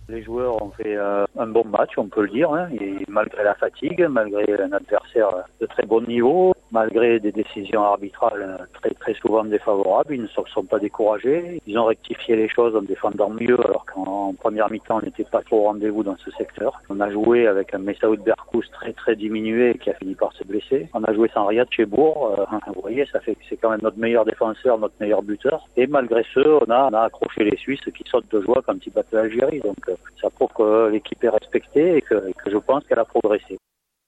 Les joueurs ont fait un bon match, on peut le dire, hein, et malgré la fatigue, malgré un adversaire de très bon niveau, malgré des décisions arbitrales très souvent défavorables, ils ne se sont pas découragés. Ils ont rectifié les choses en défendant mieux, alors qu'en première mi-temps, on n'était pas trop au rendez-vous dans ce secteur. On a joué avec un Messaoud Berkous très diminué qui a fini par se blesser. On a joué sans Riyad Chebour. Vous voyez, ça fait que c'est quand même notre meilleur défenseur, notre meilleur buteur. Et malgré ce, on a accroché les Suisses qui sautent de joie quand ils battent l'Algérie. Donc ça prouve que l'équipe est respectée et que je pense qu'elle a progressé.